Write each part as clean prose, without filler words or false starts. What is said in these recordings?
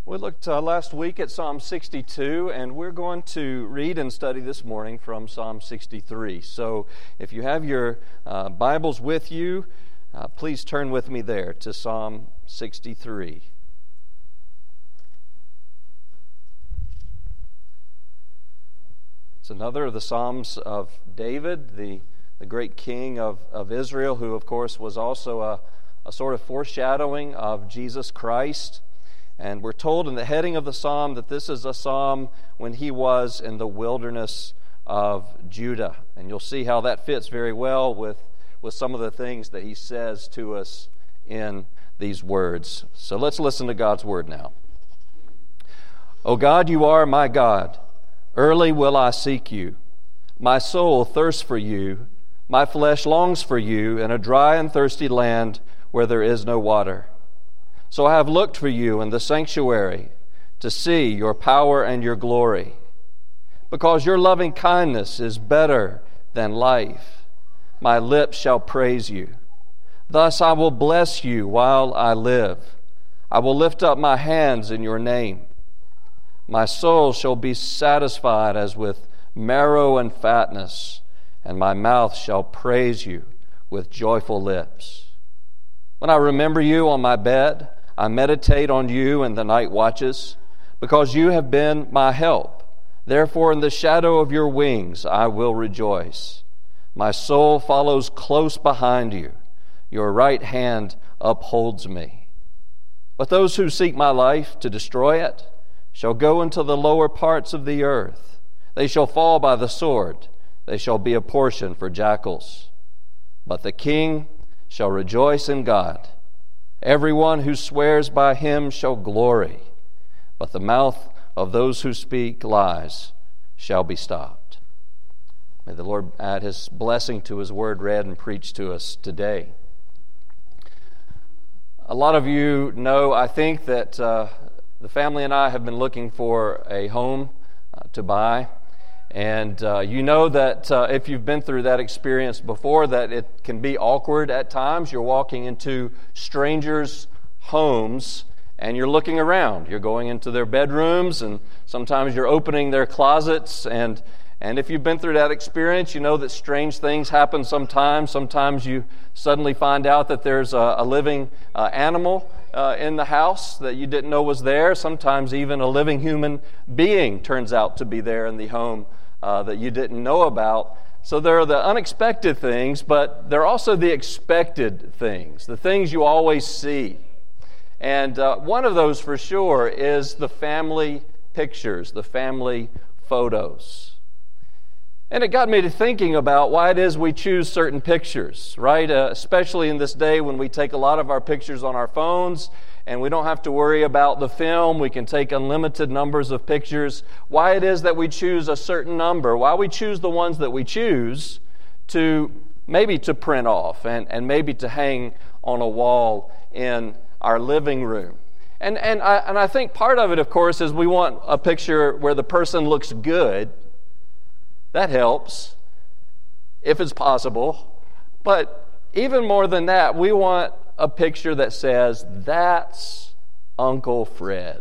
We looked last week at Psalm 62, and we're going to read and study this morning from Psalm 63. So if you have your Bibles with you, please turn with me there to Psalm 63. It's another of the Psalms of David, the great king of Israel, who of course was also a sort of foreshadowing of Jesus Christ. And we're told in the heading of the psalm that this is a psalm when he was in the wilderness of Judah. And you'll see how that fits very well with some of the things that he says to us in these words. So let's listen to God's word now. O God, you are my God. Early will I seek you. My soul thirsts for you. My flesh longs for you in a dry and thirsty land where there is no water. So I have looked for you in the sanctuary to see your power and your glory. Because your loving kindness is better than life, my lips shall praise you. Thus I will bless you while I live. I will lift up my hands in your name. My soul shall be satisfied as with marrow and fatness, and my mouth shall praise you with joyful lips. When I remember you on my bed, I meditate on you in the night watches, because you have been my help. Therefore, in the shadow of your wings, I will rejoice. My soul follows close behind you. Your right hand upholds me. But those who seek my life to destroy it shall go into the lower parts of the earth. They shall fall by the sword. They shall be a portion for jackals. But the king shall rejoice in God. Everyone who swears by him shall glory, but the mouth of those who speak lies shall be stopped. May the Lord add his blessing to his word read and preached to us today. A lot of you know, I think, that the family and I have been looking for a home to buy. And you know that if you've been through that experience before, that it can be awkward at times. You're walking into strangers' homes and you're looking around. You're going into their bedrooms, and sometimes you're opening their closets. And if you've been through that experience, you know that strange things happen sometimes. Sometimes you suddenly find out that there's a living animal in the house that you didn't know was there. Sometimes even a living human being turns out to be there in the home that you didn't know about. So there are the unexpected things, but there are also the expected things, the things you always see. And one of those for sure is the family pictures, the family photos. And it got me to thinking about why it is we choose certain pictures, right? Especially in this day when we take a lot of our pictures on our phones and we don't have to worry about the film. We can take unlimited numbers of pictures. Why it is that we choose a certain number, why we choose the ones that we choose to maybe to print off and maybe to hang on a wall in our living room. And I think part of it, of course, is we want a picture where the person looks good. That helps, if it's possible. But even more than that, we want a picture that says, that's Uncle Fred.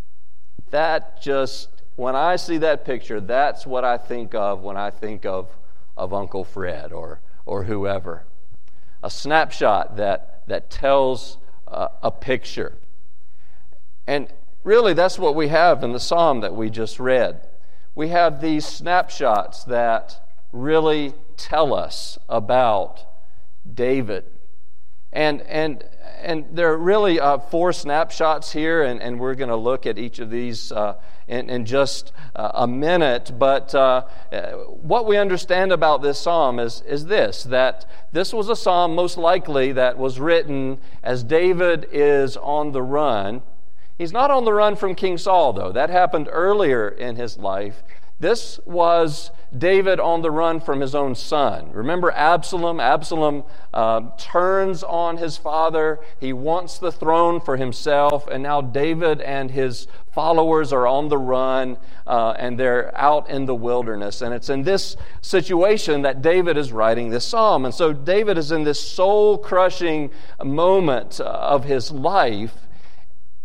That just, when I see that picture, that's what I think of when I think of Uncle Fred or whoever. A snapshot that tells a picture. And really, that's what we have in the psalm that we just read. We have these snapshots that really tell us about David. And there are really 4 snapshots here, and we're going to look at each of these in just a minute. But what we understand about this psalm is this, that this was a psalm most likely that was written as David is on the run. He's not on the run from King Saul, though. That happened earlier in his life. This was David on the run from his own son. Remember Absalom? Absalom turns on his father. He wants the throne for himself. And now David and his followers are on the run, and they're out in the wilderness. And it's in this situation that David is writing this psalm. And so David is in this soul-crushing moment of his life.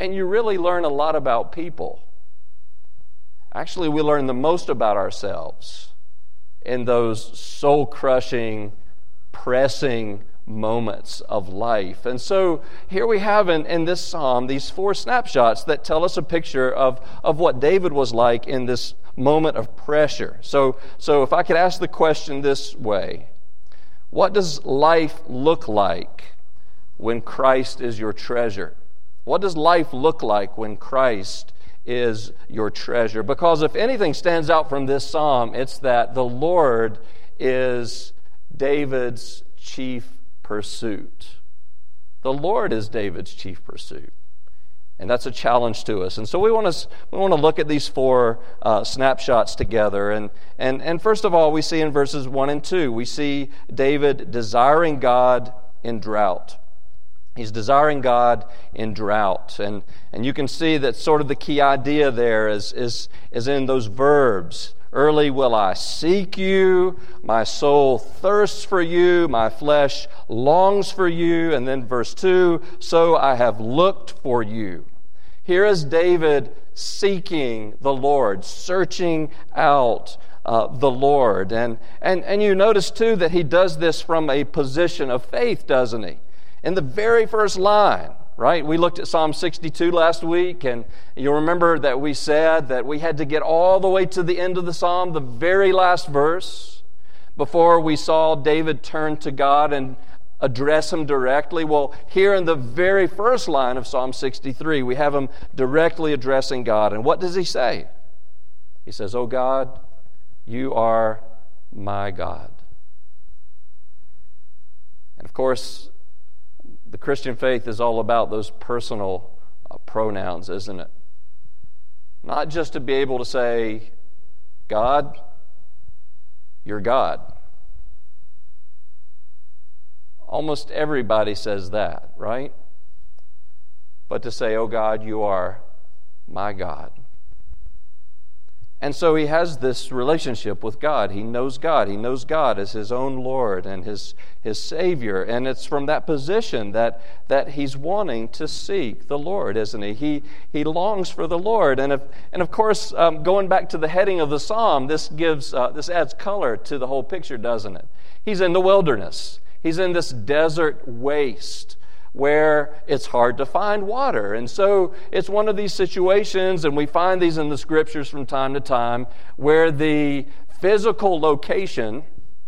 and you really learn a lot about people. Actually, we learn the most about ourselves in those soul-crushing, pressing moments of life. And so here we have in this psalm these 4 snapshots that tell us a picture of what David was like in this moment of pressure. So if I could ask the question this way, what does life look like when Christ is your treasure? What does life look like when Christ is your treasure? Because if anything stands out from this psalm, it's that the Lord is David's chief pursuit. The Lord is David's chief pursuit. And that's a challenge to us. And so we want to look at these 4 snapshots together. And first of all, we see in verses 1 and 2, we see David desiring God in drought. He's desiring God in drought. And you can see that sort of the key idea there is in those verbs. Early will I seek you, my soul thirsts for you, my flesh longs for you. And then verse 2, so I have looked for you. Here is David seeking the Lord, searching out the Lord. And you notice too that he does this from a position of faith, doesn't he? In the very first line, right? We looked at Psalm 62 last week, and you'll remember that we said that we had to get all the way to the end of the psalm, the very last verse, before we saw David turn to God and address him directly. Well, here in the very first line of Psalm 63, we have him directly addressing God. And what does he say? He says, "Oh God, you are my God." And of course, the Christian faith is all about those personal pronouns, isn't it? Not just to be able to say, God, you're God. Almost everybody says that, right? But to say, oh God, you are my God. And so he has this relationship with God. He knows God. He knows God as his own Lord and his Savior. And it's from that position that he's wanting to seek the Lord, isn't he? He longs for the Lord. And of course, going back to the heading of the psalm, this adds color to the whole picture, doesn't it? He's in the wilderness. He's in this desert waste where it's hard to find water. And so it's one of these situations, and we find these in the scriptures from time to time, where the physical location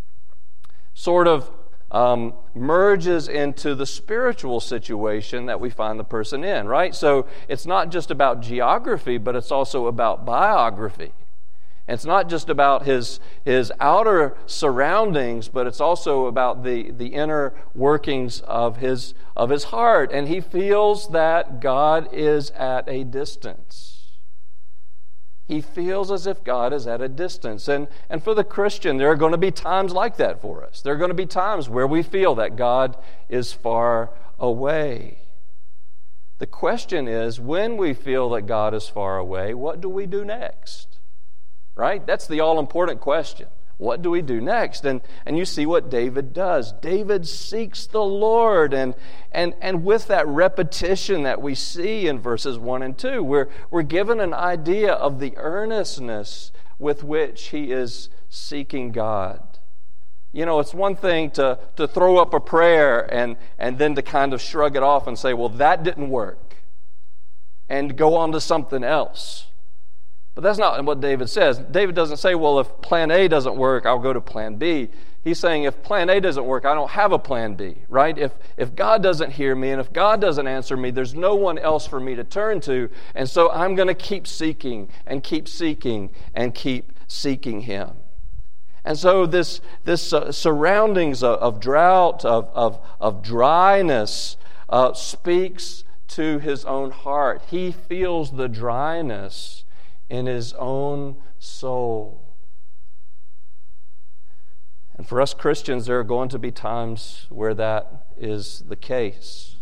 sort of merges into the spiritual situation that we find the person in, right? So it's not just about geography, but it's also about biography. It's not just about his outer surroundings, but it's also about the inner workings of his heart. And he feels that God is at a distance. He feels as if God is at a distance. And for the Christian, there are going to be times like that for us. There are going to be times where we feel that God is far away. The question is, when we feel that God is far away, what do we do next? Right? That's the all-important question. What do we do next? And you see what David does. David seeks the Lord. And with that repetition that we see in verses 1 and 2, we're given an idea of the earnestness with which he is seeking God. You know, it's one thing to throw up a prayer and then to kind of shrug it off and say, well, that didn't work, and go on to something else. But that's not what David says. David doesn't say, well, if plan A doesn't work, I'll go to plan B. He's saying, if plan A doesn't work, I don't have a plan B, right? If God doesn't hear me and if God doesn't answer me, there's no one else for me to turn to. And so I'm going to keep seeking and keep seeking and keep seeking Him. And so this surroundings of drought, of dryness, speaks to his own heart. He feels the dryness in his own soul. And for us Christians, there are going to be times where that is the case.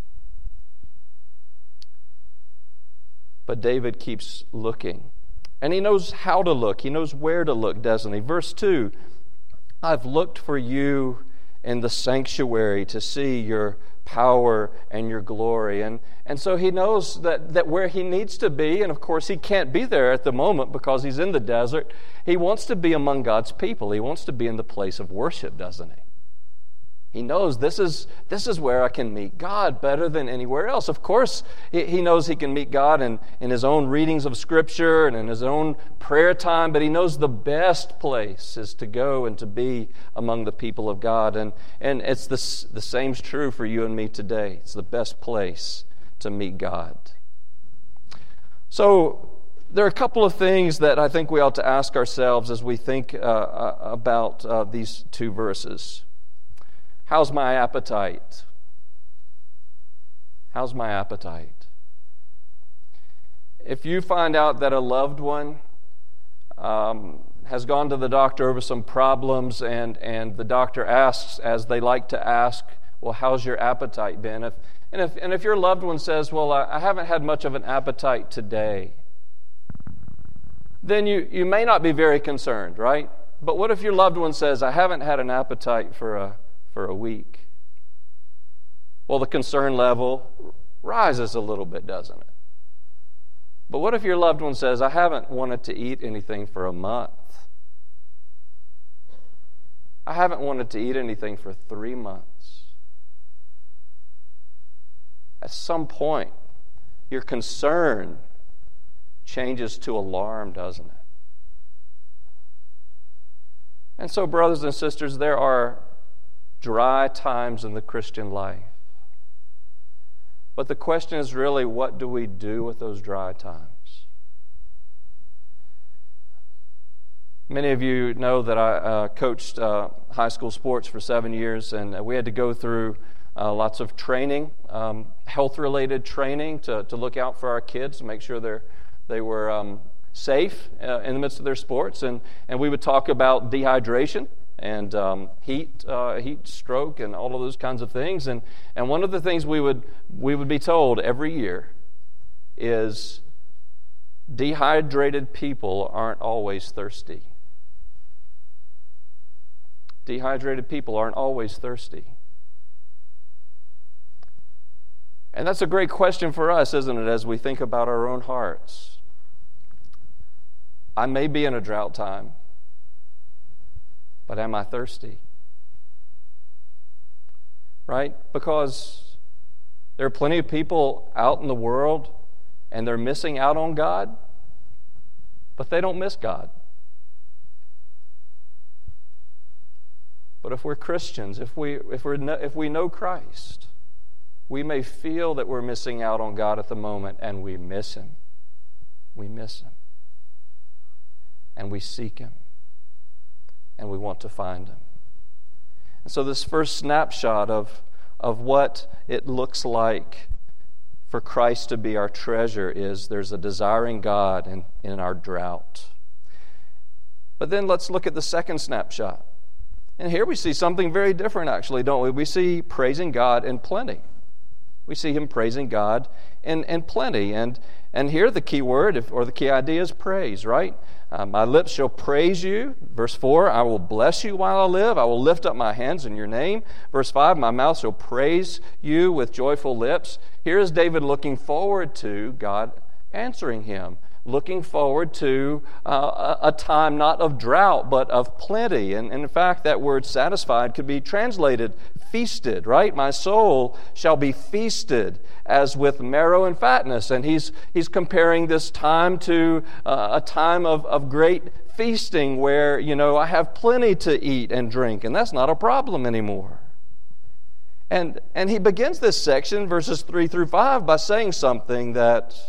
But David keeps looking. And he knows how to look. He knows where to look, doesn't he? Verse 2, I've looked for you in the sanctuary to see your power and your glory. And so he knows that where he needs to be, and of course he can't be there at the moment because he's in the desert, he wants to be among God's people. He wants to be in the place of worship, doesn't he? He knows this is where I can meet God better than anywhere else. Of course, he knows he can meet God in his own readings of Scripture and in his own prayer time, but he knows the best place is to go and to be among the people of God. And it's the same's true for you and me today. It's the best place to meet God. So there are a couple of things that I think we ought to ask ourselves as we think about these two verses. How's my appetite? How's my appetite? If you find out that a loved one has gone to the doctor over some problems and the doctor asks, as they like to ask, well, how's your appetite been? If your loved one says, well, I haven't had much of an appetite today, then you may not be very concerned, right? But what if your loved one says, I haven't had an appetite for a week? Well, the concern level rises a little bit, doesn't it? But what if your loved one says, I haven't wanted to eat anything for a month? I haven't wanted to eat anything for 3 months. At some point, your concern changes to alarm, doesn't it? And so, brothers and sisters, there are dry times in the Christian life. But the question is really, what do we do with those dry times? Many of you know that I coached high school sports for 7 years, and we had to go through lots of training, health-related training to look out for our kids, to make sure they were safe in the midst of their sports. And we would talk about dehydration and heat stroke, and all of those kinds of things. And one of the things we would be told every year is dehydrated people aren't always thirsty. Dehydrated people aren't always thirsty. And that's a great question for us, isn't it, as we think about our own hearts. I may be in a drought time, but am I thirsty? Right? Because there are plenty of people out in the world and they're missing out on God, but they don't miss God. But if we're Christians, if we know Christ, we may feel that we're missing out on God at the moment, and we miss Him. We miss Him. And we seek Him. And we want to find Him. And so this first snapshot of what it looks like for Christ to be our treasure is there's a desiring God in our drought. But then let's look at the second snapshot. And here we see something very different, actually, don't we? We see praising God in plenty. We see Him praising God in plenty. And here the key word, or the key idea, is praise, right? My lips shall praise you. Verse 4, I will bless you while I live. I will lift up my hands in your name. Verse 5, my mouth shall praise you with joyful lips. Here is David looking forward to God answering him, looking forward to a time not of drought, but of plenty. And in fact, that word satisfied could be translated feasted, right? My soul shall be feasted as with marrow and fatness. And he's comparing this time to a time of great feasting where, I have plenty to eat and drink, and that's not a problem anymore. And he begins this section, verses 3 through 5, by saying something that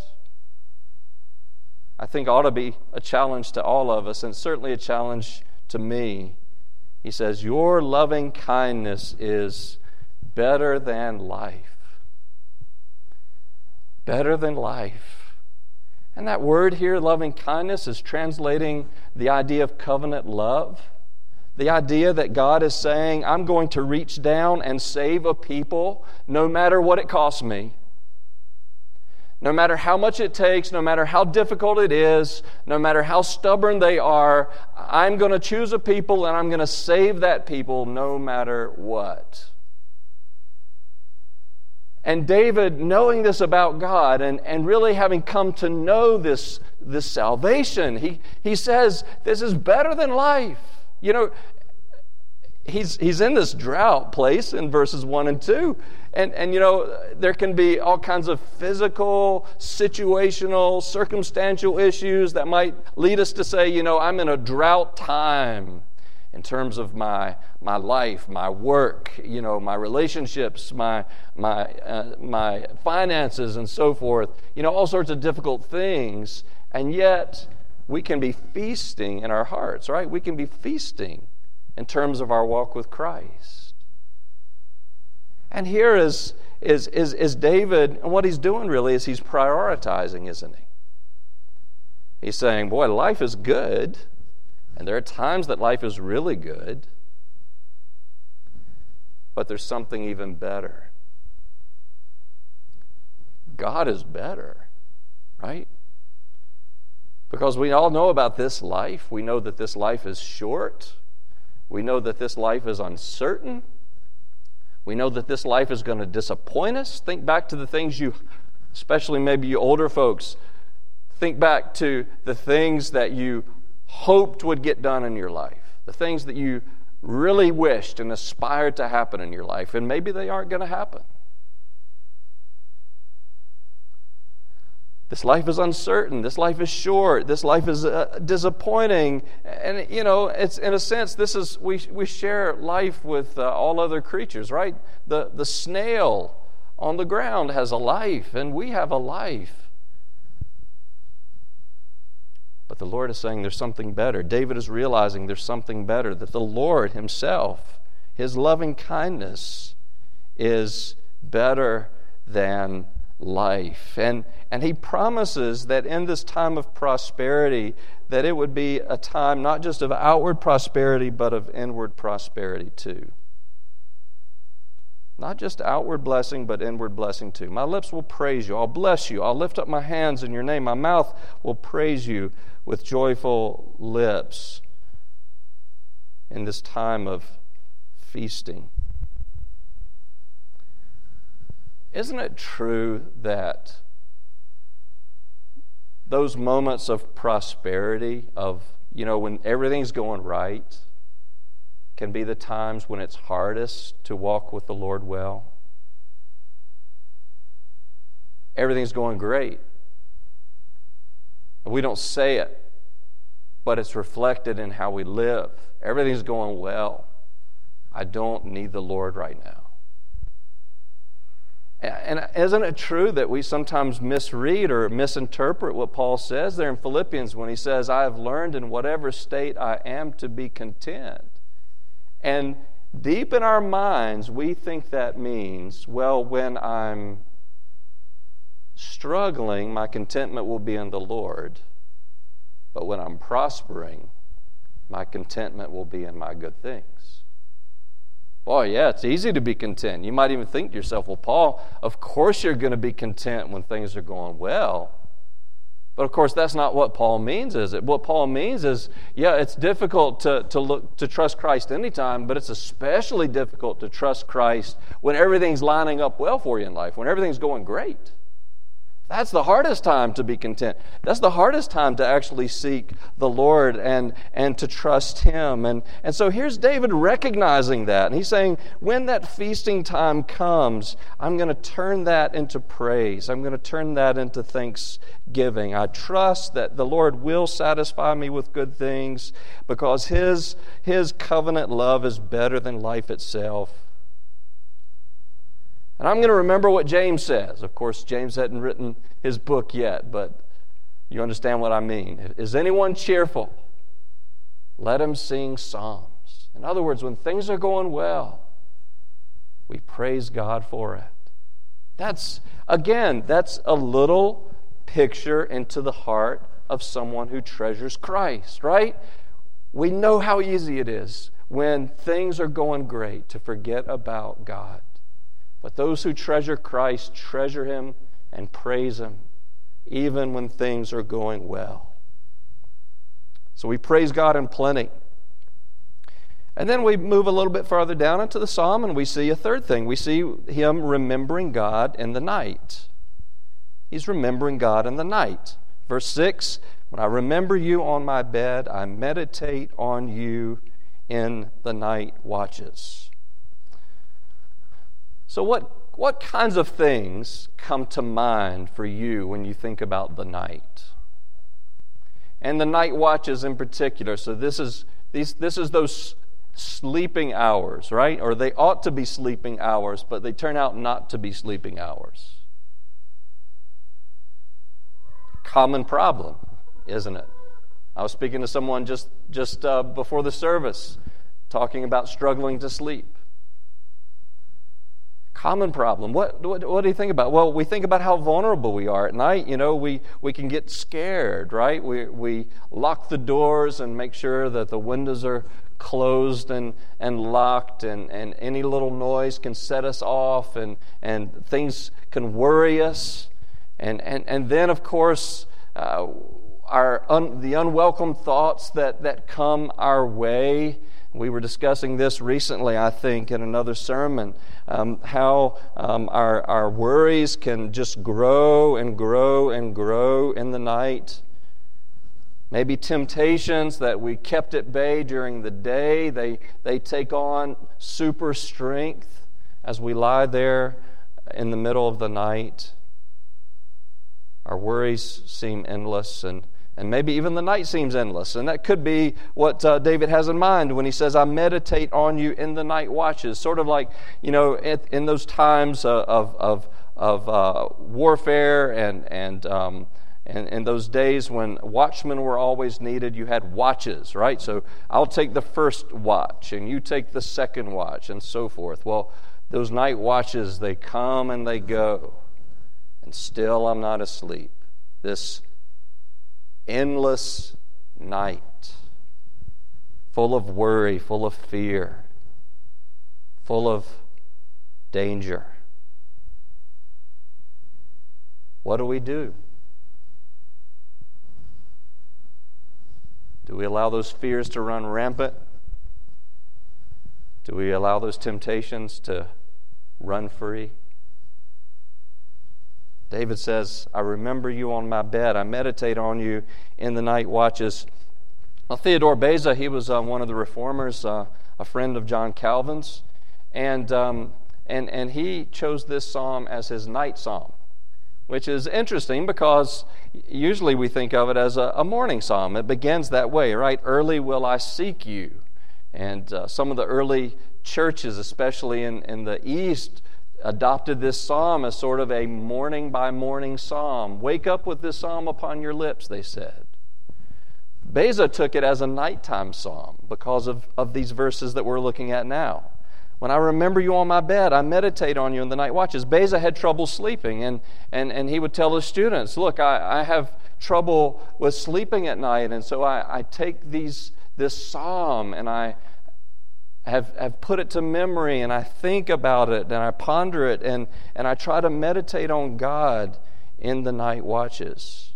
I think ought to be a challenge to all of us, and certainly a challenge to me. He says, your loving kindness is better than life. Better than life. And that word here, loving kindness, is translating the idea of covenant love. The idea that God is saying, I'm going to reach down and save a people no matter what it costs me. No matter how much it takes, no matter how difficult it is, no matter how stubborn they are, I'm going to choose a people and I'm going to save that people no matter what. And David, knowing this about God and really having come to know this salvation, he says, this is better than life. You know, he's in this drought place in verses 1 and 2. And you know, there can be all kinds of physical, situational, circumstantial issues that might lead us to say, you know, I'm in a drought time in terms of my life, my work, you know, my relationships, my finances, and so forth. You know, all sorts of difficult things. And yet, we can be feasting in our hearts, right? We can be feasting in terms of our walk with Christ. And here is David, and what he's doing really is he's prioritizing, isn't he? He's saying, boy, life is good, and there are times that life is really good, but there's something even better. God is better, right? Because we all know about this life. We know that this life is short. We know that this life is uncertain. We know that this life is going to disappoint us. Think back to the things especially maybe you older folks, think back to the things that you hoped would get done in your life, the things that you really wished and aspired to happen in your life, and maybe they aren't going to happen. This life is uncertain. This life is short. This life is disappointing. And, you know, it's in a sense, we share life with all other creatures, right? The snail on the ground has a life, and we have a life. But the Lord is saying there's something better. David is realizing there's something better, that the Lord himself, his loving kindness, is better than life. And he promises that in this time of prosperity, that it would be a time not just of outward prosperity, but of inward prosperity too. Not just outward blessing, but inward blessing too. My lips will praise you. I'll bless you. I'll lift up my hands in your name. My mouth will praise you with joyful lips in this time of feasting. Isn't it true that those moments of prosperity, of, you know, when everything's going right, can be the times when it's hardest to walk with the Lord well? Everything's going great. We don't say it, but it's reflected in how we live. Everything's going well. I don't need the Lord right now. And isn't it true that we sometimes misread or misinterpret what Paul says there in Philippians when he says, I have learned in whatever state I am to be content? And deep in our minds, we think that means, well, when I'm struggling, my contentment will be in the Lord. But when I'm prospering, my contentment will be in my good things. Boy, yeah, it's easy to be content. You might even think to yourself, well, Paul, of course you're going to be content when things are going well. But of course, that's not what Paul means, is it? What Paul means is, yeah, it's difficult to trust Christ anytime, but it's especially difficult to trust Christ when everything's lining up well for you in life, when everything's going great. That's the hardest time to be content. That's the hardest time to actually seek the Lord and to trust Him. And so here's David recognizing that. And he's saying, when that feasting time comes, I'm going to turn that into praise. I'm going to turn that into thanksgiving. I trust that the Lord will satisfy me with good things because His covenant love is better than life itself. And I'm going to remember what James says. Of course, James hadn't written his book yet, but you understand what I mean. Is anyone cheerful? Let him sing psalms. In other words, when things are going well, we praise God for it. That's a little picture into the heart of someone who treasures Christ, right? We know how easy it is when things are going great to forget about God. But those who treasure Christ treasure Him and praise Him even when things are going well. So we praise God in plenty. And then we move a little bit farther down into the psalm and we see a third thing. We see him remembering God in the night. He's remembering God in the night. Verse 6, when I remember you on my bed, I meditate on you in the night watches. So what kinds of things come to mind for you when you think about the night? And the night watches in particular. So this is those sleeping hours, right? Or they ought to be sleeping hours, but they turn out not to be sleeping hours. Common problem, isn't it? I was speaking to someone just before the service, talking about struggling to sleep. Common problem. What do you think about? Well, we think about how vulnerable we are at night. You know, we can get scared, right? We lock the doors and make sure that the windows are closed and locked, and any little noise can set us off, and things can worry us. And then, of course, the unwelcome thoughts that come our way. We were discussing this recently, I think, in another sermon, how our worries can just grow and grow and grow in the night. Maybe temptations that we kept at bay during the day, they take on super strength as we lie there in the middle of the night. Our worries seem endless, and maybe even the night seems endless. And that could be what David has in mind when he says, I meditate on you in the night watches. Sort of like, you know, in those times of warfare and those days when watchmen were always needed, you had watches, right? So I'll take the first watch, and you take the second watch, and so forth. Well, those night watches, they come and they go, and still I'm not asleep. This endless night, full of worry, full of fear, full of danger. What do we do? Do we allow those fears to run rampant? Do we allow those temptations to run free? David says, I remember you on my bed. I meditate on you in the night watches. Well, Theodore Beza, he was one of the reformers, a friend of John Calvin's, and he chose this psalm as his night psalm, which is interesting because usually we think of it as a morning psalm. It begins that way, right? Early will I seek you. And some of the early churches, especially in the East, adopted this psalm as sort of a morning by morning psalm. Wake up with this psalm upon your lips, they said. Beza took it as a nighttime psalm because of these verses that we're looking at now. When I remember you on my bed, I meditate on you in the night watches. Beza had trouble sleeping, and he would tell his students, look, I have trouble with sleeping at night, and so I take this psalm and I have put it to memory, and I think about it, and I ponder it, and I try to meditate on God in the night watches.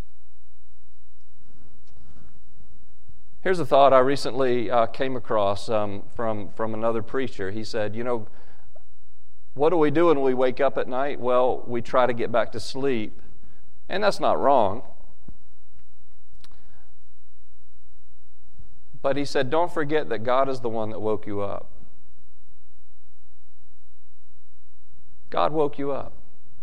Here's a thought I recently came across from another preacher. He said, you know, what do we do when we wake up at night? Well, we try to get back to sleep, and that's not wrong. But he said, don't forget that God is the one that woke you up. God woke you up.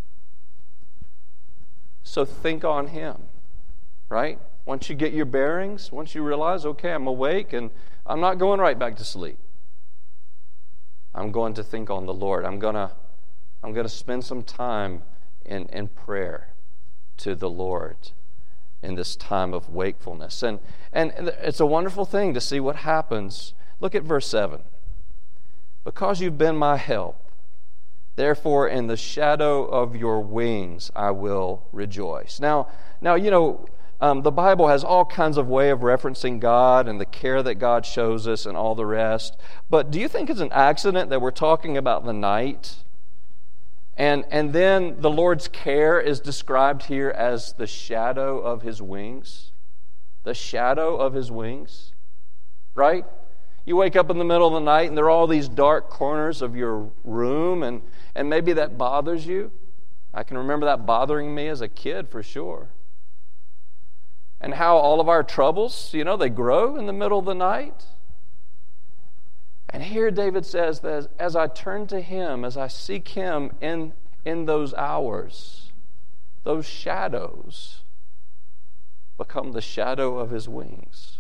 So think on Him, right? Once you get your bearings, once you realize, okay, I'm awake and I'm not going right back to sleep. I'm going to think on the Lord. I'm going to spend some time in prayer to the Lord in this time of wakefulness. And it's a wonderful thing to see what happens. Look at verse 7. Because you've been my help, therefore in the shadow of your wings I will rejoice. Now you know, the Bible has all kinds of way of referencing God and the care that God shows us and all the rest. But do you think it's an accident that we're talking about the night And then the Lord's care is described here as the shadow of His wings. The shadow of His wings, right? You wake up in the middle of the night and there are all these dark corners of your room, and maybe that bothers you. I can remember that bothering me as a kid for sure. And how all of our troubles, they grow in the middle of the night. And here David says that as I turn to Him, as I seek Him in those hours, those shadows become the shadow of His wings.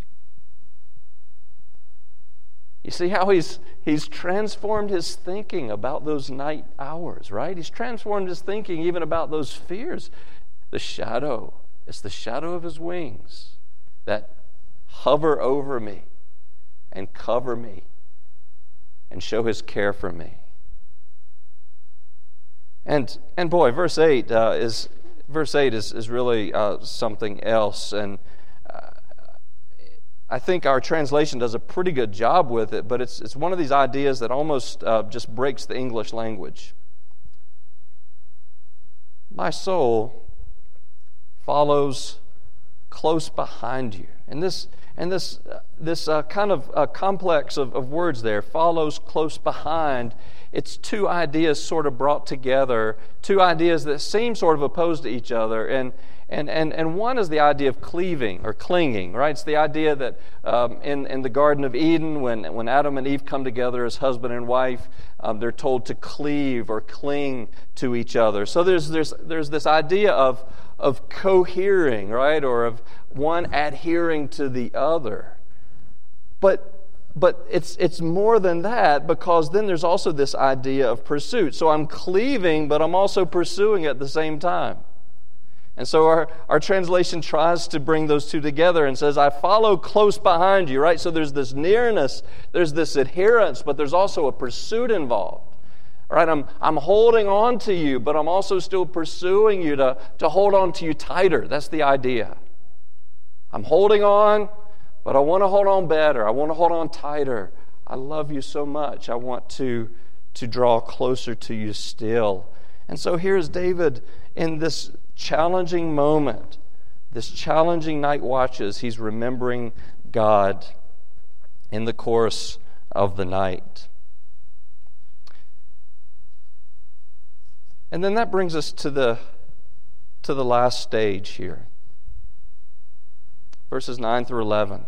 You see how he's transformed his thinking about those night hours, right? He's transformed his thinking even about those fears. The shadow, it's the shadow of His wings that hover over me and cover me and show His care for me. And boy, verse 8 is really something else. And I think our translation does a pretty good job with it, but it's one of these ideas that almost just breaks the English language. My soul follows close behind you. And this kind of complex of words there, follows close behind, it's two ideas sort of brought together, two ideas that seem sort of opposed to each other. And one is the idea of cleaving or clinging, right? It's the idea that in the Garden of Eden, when Adam and Eve come together as husband and wife, they're told to cleave or cling to each other. So there's this idea of cohering, right, or of one adhering to the other. But it's more than that, because then there's also this idea of pursuit. So I'm cleaving, but I'm also pursuing at the same time. And so our translation tries to bring those two together and says, I follow close behind you, right? So there's this nearness, there's this adherence, but there's also a pursuit involved. All right, I'm holding on to you, but I'm also still pursuing you to hold on to you tighter. That's the idea. I'm holding on, but I want to hold on better. I want to hold on tighter. I love you so much. I want to draw closer to you still. And so here's David in this challenging moment, this challenging night watches. He's remembering God in the course of the night. And then that brings us to the last stage here. Verses 9 through 11.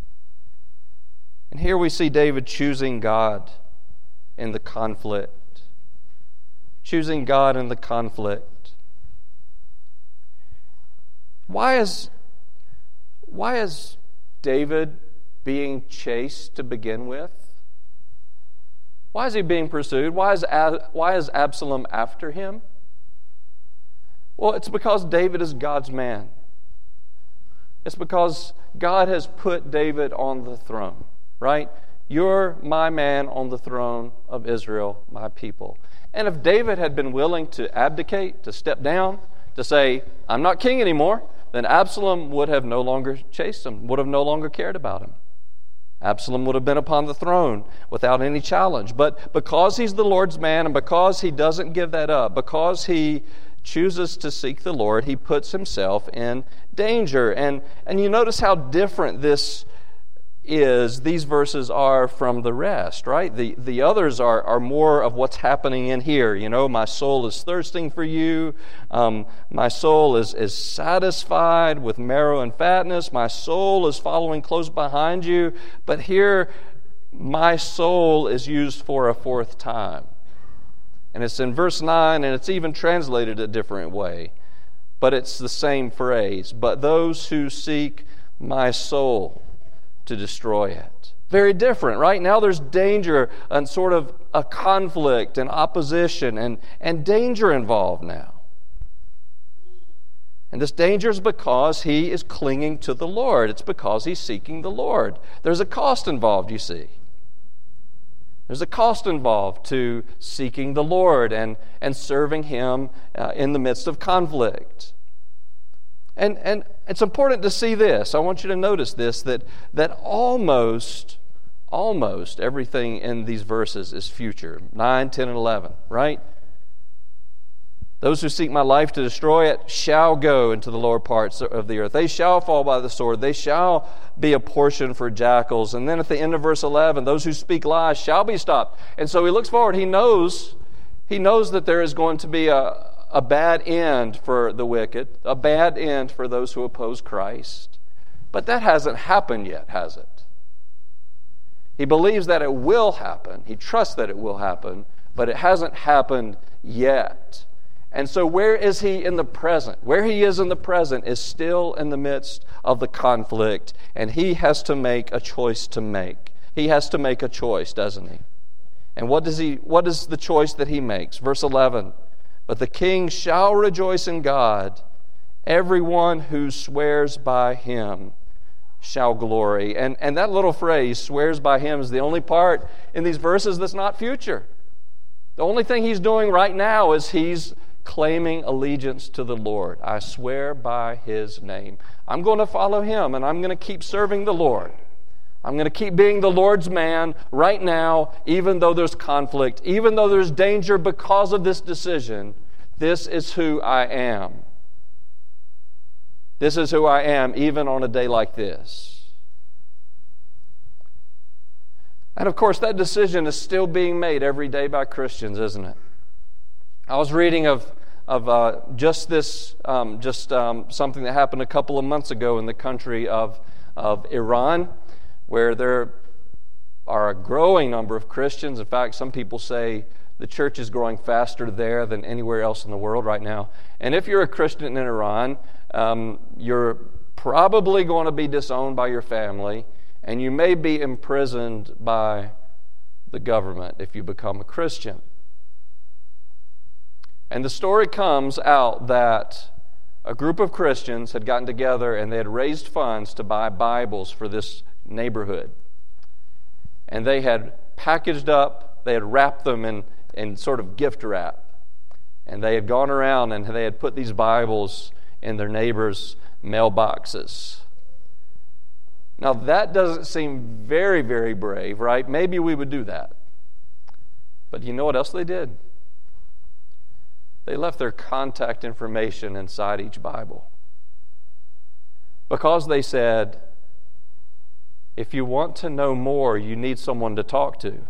And here we see David choosing God in the conflict. Choosing God in the conflict. Why is David being chased to begin with? Why is he being pursued? Why is Absalom after him? Well, it's because David is God's man. It's because God has put David on the throne, right? You're my man on the throne of Israel, my people. And if David had been willing to abdicate, to step down, to say, I'm not king anymore, then Absalom would have no longer chased him, would have no longer cared about him. Absalom would have been upon the throne without any challenge. But because he's the Lord's man, and because he doesn't give that up, because he chooses to seek the Lord, he puts himself in danger. And you notice how different these verses are from the rest, right? The others are more of what's happening in here. You know, my soul is thirsting for you. My soul is satisfied with marrow and fatness. My soul is following close behind you. But here, my soul is used for a fourth time. And it's in verse 9, and it's even translated a different way. But it's the same phrase. But those who seek my soul to destroy it. Very different, right? Now there's danger and sort of a conflict and opposition and danger involved now. And this danger is because he is clinging to the Lord. It's because he's seeking the Lord. There's a cost involved, you see. There's a cost involved to seeking the Lord and serving Him in the midst of conflict. And it's important to see this. I want you to notice this, that almost everything in these verses is future. 9, 10, and 11, right? Those who seek my life to destroy it shall go into the lower parts of the earth. They shall fall by the sword. They shall be a portion for jackals. And then at the end of verse 11, those who speak lies shall be stopped. And so he looks forward. He knows that there is going to be a bad end for the wicked, a bad end for those who oppose Christ. But that hasn't happened yet, has it? He believes that it will happen. He trusts that it will happen, but it hasn't happened yet. And so where is he in the present? Where he is in the present is still in the midst of the conflict, and he has to make a choice to make. He has to make a choice, doesn't he? And what is the choice that he makes? Verse 11, but the king shall rejoice in God. Everyone who swears by him shall glory. And that little phrase, swears by him, is the only part in these verses that's not future. The only thing he's doing right now is he's claiming allegiance to the Lord. I swear by his name. I'm going to follow him, and I'm going to keep serving the Lord. I'm going to keep being the Lord's man right now, even though there's conflict, even though there's danger because of this decision. This is who I am. This is who I am, even on a day like this. And of course, that decision is still being made every day by Christians, isn't it? I was reading of something that happened a couple of months ago in the country of Iran, where there are a growing number of Christians. In fact, some people say the church is growing faster there than anywhere else in the world right now. And if you're a Christian in Iran, you're probably going to be disowned by your family, and you may be imprisoned by the government if you become a Christian. And the story comes out that a group of Christians had gotten together and they had raised funds to buy Bibles for this neighborhood. And they had packaged up, they had wrapped them in sort of gift wrap. And they had gone around and they had put these Bibles in their neighbors' mailboxes. Now that doesn't seem very, very brave, right? Maybe we would do that. But you know what else they did? They left their contact information inside each Bible. Because they said, if you want to know more, you need someone to talk to.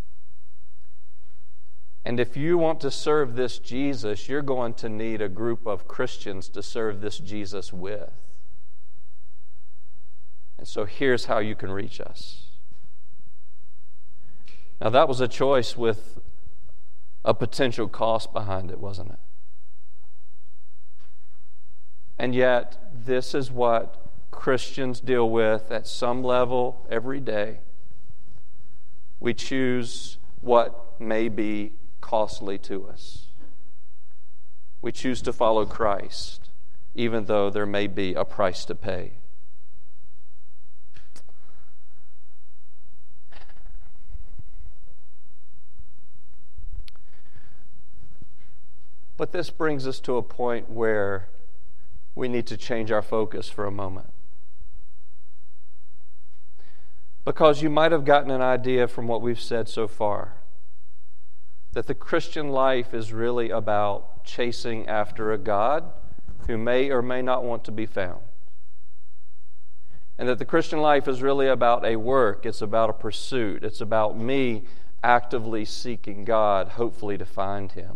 And if you want to serve this Jesus, you're going to need a group of Christians to serve this Jesus with. And so here's how you can reach us. Now that was a choice with a potential cost behind it, wasn't it? And yet, this is what Christians deal with at some level every day. We choose what may be costly to us. We choose to follow Christ, even though there may be a price to pay. But this brings us to a point where we need to change our focus for a moment. Because you might have gotten an idea from what we've said so far that the Christian life is really about chasing after a God who may or may not want to be found. And that the Christian life is really about a work, it's about a pursuit, it's about me actively seeking God, hopefully to find Him.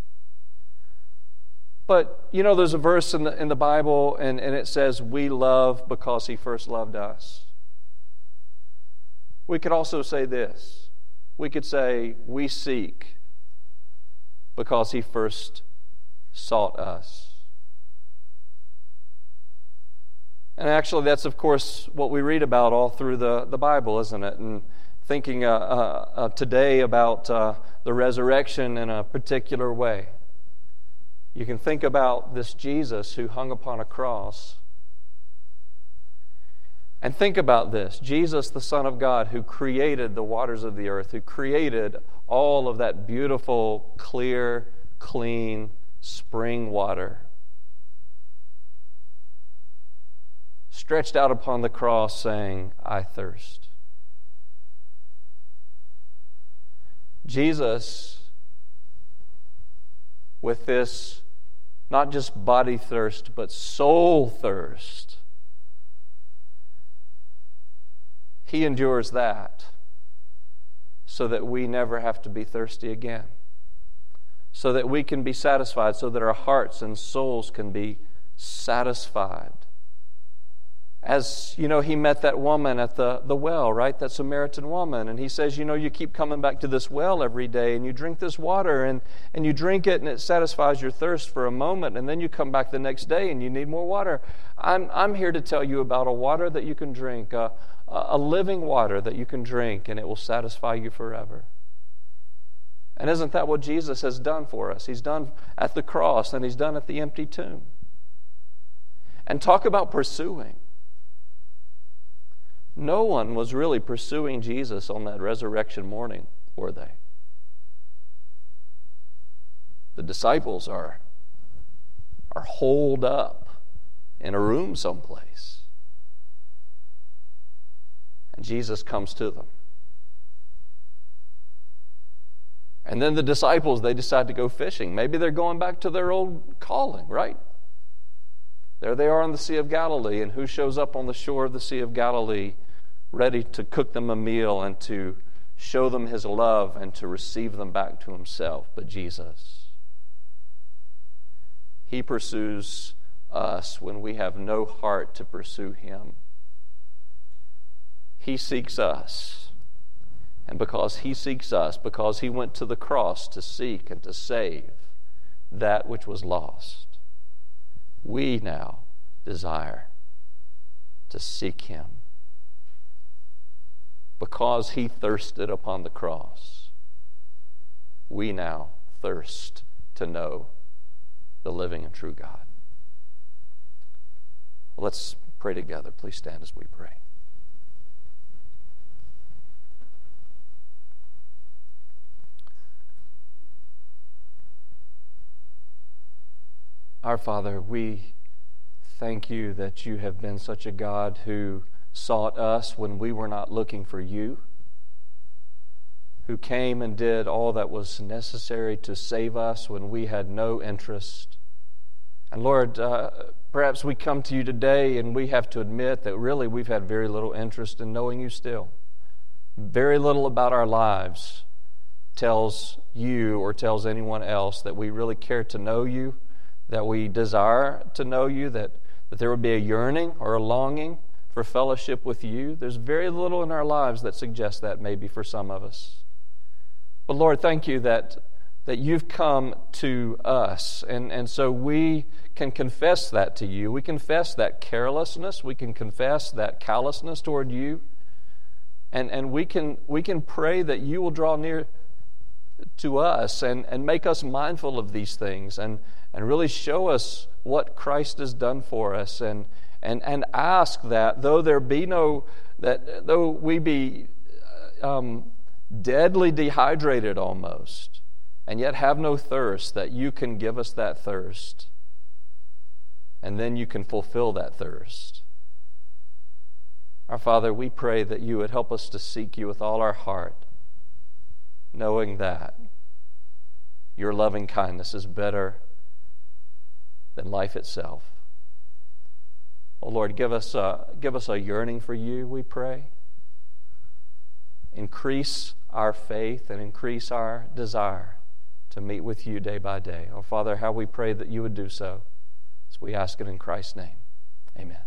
But, you know, there's a verse in the Bible, and it says, we love because He first loved us. We could also say this. We could say, we seek because He first sought us. And actually, that's, of course, what we read about all through the Bible, isn't it? And thinking today about the resurrection in a particular way. You can think about this Jesus who hung upon a cross. And think about this. Jesus, the Son of God, who created the waters of the earth, who created all of that beautiful, clear, clean spring water, stretched out upon the cross saying, I thirst. Jesus, with this Not just body thirst, but soul thirst. He endures that so that we never have to be thirsty again. So that we can be satisfied, so that our hearts and souls can be satisfied. As, he met that woman at the well, right? That Samaritan woman. And he says, you keep coming back to this well every day and you drink this water and you drink it and it satisfies your thirst for a moment. And then you come back the next day and you need more water. I'm here to tell you about a water that you can drink, a living water that you can drink, and it will satisfy you forever. And isn't that what Jesus has done for us? He's done at the cross and He's done at the empty tomb. And talk about pursuing. No one was really pursuing Jesus on that resurrection morning, were they? The disciples are holed up in a room someplace. And Jesus comes to them. And then the disciples, they decide to go fishing. Maybe they're going back to their old calling, right? There they are on the Sea of Galilee, and who shows up on the shore of the Sea of Galilee ready to cook them a meal and to show them His love and to receive them back to Himself? But Jesus. He pursues us when we have no heart to pursue Him. He seeks us. And because He seeks us, because He went to the cross to seek and to save that which was lost, we now desire to seek Him. Because He thirsted upon the cross, we now thirst to know the living and true God. Let's pray together. Please stand as we pray. Our Father, we thank You that You have been such a God who sought us when we were not looking for You, who came and did all that was necessary to save us when we had no interest. And Lord, perhaps we come to You today and we have to admit that really we've had very little interest in knowing You still. Very little about our lives tells You or tells anyone else that we really care to know You, that we desire to know You, that there would be a yearning or a longing for fellowship with You. There's very little in our lives that suggests that, maybe for some of us. But Lord, thank You that You've come to us, and so we can confess that to You. We confess that carelessness. We can confess that callousness toward You, and we can pray that You will draw near to us and make us mindful of these things and really show us what Christ has done for us, and ask that though we be deadly dehydrated almost, and yet have no thirst, that You can give us that thirst, and then You can fulfill that thirst. Our Father, we pray that You would help us to seek You with all our heart, knowing that Your loving kindness is better than life itself. Oh Lord, give us a yearning for You, we pray. Increase our faith and increase our desire to meet with You day by day. Oh Father, how we pray that You would do so, as we ask it in Christ's name. Amen.